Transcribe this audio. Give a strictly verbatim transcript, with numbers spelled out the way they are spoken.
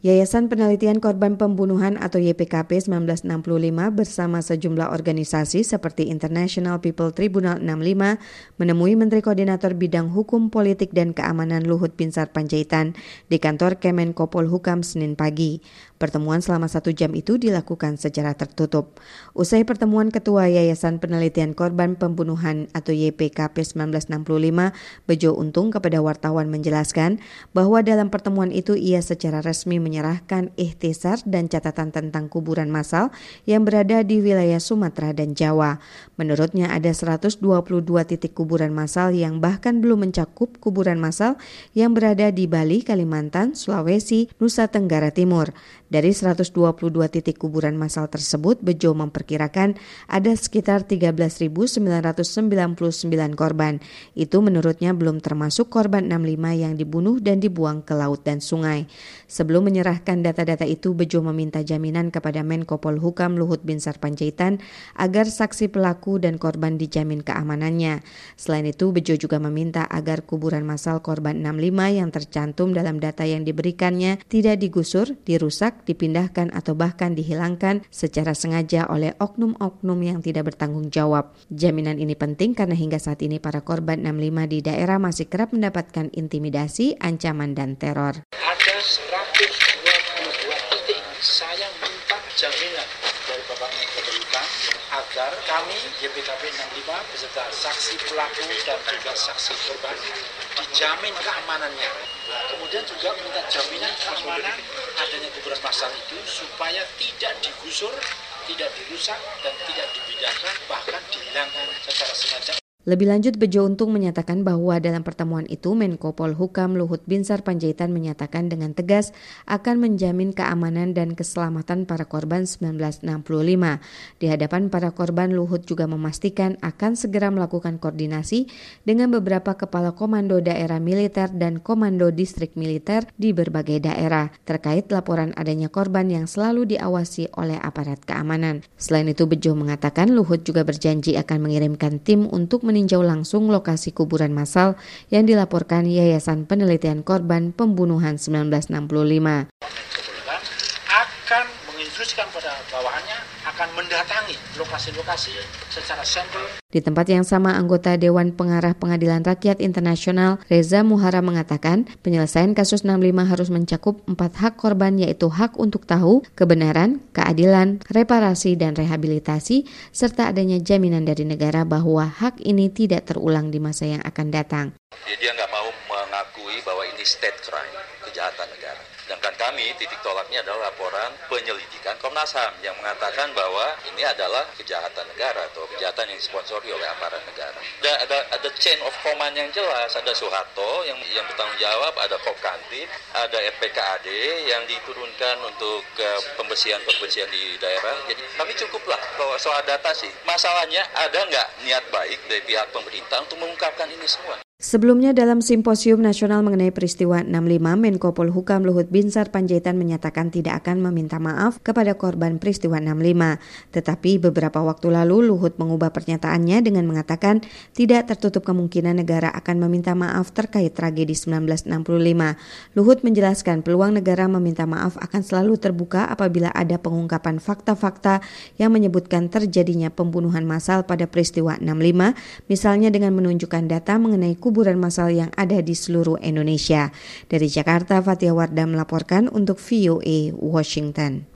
Yayasan Penelitian Korban Pembunuhan atau Y P K P seribu sembilan ratus enam puluh lima bersama sejumlah organisasi seperti International People Tribunal enam puluh lima menemui Menteri Koordinator Bidang Hukum, Politik, dan Keamanan Luhut Binsar Panjaitan di kantor Kemenko Polhukam Senin pagi. Pertemuan selama satu jam itu dilakukan secara tertutup. Usai pertemuan Ketua Yayasan Penelitian Korban Pembunuhan atau Y P K P seribu sembilan ratus enam puluh lima, Bejo Untung kepada wartawan menjelaskan bahwa dalam pertemuan itu ia secara resmi menyerahkan ikhtisar dan catatan tentang kuburan massal yang berada di wilayah Sumatera dan Jawa. Menurutnya ada seratus dua puluh dua titik kuburan massal yang bahkan belum mencakup kuburan massal yang berada di Bali, Kalimantan, Sulawesi, Nusa Tenggara Timur. Dari seratus dua puluh dua titik kuburan massal tersebut, Bejo memperkirakan ada sekitar tiga belas ribu sembilan ratus sembilan puluh sembilan korban. Itu menurutnya belum termasuk korban enam puluh lima yang dibunuh dan dibuang ke laut dan sungai. Sebelum menyerahkan data-data itu, Bejo meminta jaminan kepada Menko Polhukam Luhut Binsar Panjaitan agar saksi pelaku dan korban dijamin keamanannya. Selain itu, Bejo juga meminta agar kuburan massal korban enam puluh lima yang tercantum dalam data yang diberikannya tidak digusur, dirusak, dipindahkan atau bahkan dihilangkan secara sengaja oleh oknum-oknum yang tidak bertanggung jawab. Jaminan ini penting karena hingga saat ini para korban enam puluh lima di daerah masih kerap mendapatkan intimidasi, ancaman, dan teror. Ada seratus dua puluh dua titik. Saya minta jaminan dari Bapak Menko Polhukam agar kami Y P K P enam puluh lima beserta saksi pelaku dan juga saksi korban dijamin keamanannya. Kemudian juga minta jaminan keamanan adanya kuburan massal itu supaya tidak digusur, tidak dirusak, dan tidak dipindahkan, bahkan dihilangkan secara sengaja. Lebih lanjut, Bejo Untung menyatakan bahwa dalam pertemuan itu Menko Polhukam Luhut Binsar Panjaitan menyatakan dengan tegas akan menjamin keamanan dan keselamatan para korban seribu sembilan ratus enam puluh lima. Di hadapan para korban, Luhut juga memastikan akan segera melakukan koordinasi dengan beberapa kepala komando daerah militer dan komando distrik militer di berbagai daerah terkait laporan adanya korban yang selalu diawasi oleh aparat keamanan. Selain itu, Bejo mengatakan Luhut juga berjanji akan mengirimkan tim untuk meninjau langsung lokasi kuburan massal yang dilaporkan Yayasan Penelitian Korban Pembunuhan seribu sembilan ratus enam puluh lima. Akan menginstruksikan pada bawahannya akan mendatangi lokasi-lokasi secara sampel. Di tempat yang sama, anggota Dewan Pengarah Pengadilan Rakyat Internasional Reza Muhara mengatakan penyelesaian kasus enam puluh lima harus mencakup empat hak korban, yaitu hak untuk tahu, kebenaran, keadilan, reparasi, dan rehabilitasi, serta adanya jaminan dari negara bahwa hak ini tidak terulang di masa yang akan datang. Dia nggak mau mengakui bahwa ini state crime, kejahatan negara. Sedangkan kami, titik tolaknya adalah laporan penyelidikan Komnas H A M yang mengatakan bahwa ini adalah kejahatan negara atau kejahatan yang disponsori oleh aparat negara. Dan ada ada chain of command yang jelas, ada Soeharto yang yang bertanggung jawab, ada Kopkantip, ada R P K A D yang diturunkan untuk uh, pembersihan-pembersihan di daerah. Jadi kami cukuplah kalau soal data sih. Masalahnya ada nggak niat baik dari pihak pemerintah untuk mengungkapkan ini semua? Sebelumnya dalam Simposium Nasional mengenai peristiwa enam puluh lima, Menko Polhukam Luhut Binsar Panjaitan menyatakan tidak akan meminta maaf kepada korban peristiwa enam puluh lima. Tetapi beberapa waktu lalu Luhut mengubah pernyataannya dengan mengatakan tidak tertutup kemungkinan negara akan meminta maaf terkait tragedi seribu sembilan ratus enam puluh lima. Luhut menjelaskan peluang negara meminta maaf akan selalu terbuka apabila ada pengungkapan fakta-fakta yang menyebutkan terjadinya pembunuhan massal pada peristiwa enam puluh lima, misalnya dengan menunjukkan data mengenai kuburan massal yang ada di seluruh Indonesia. Dari Jakarta, Fatia Wardah melaporkan untuk V O A Washington.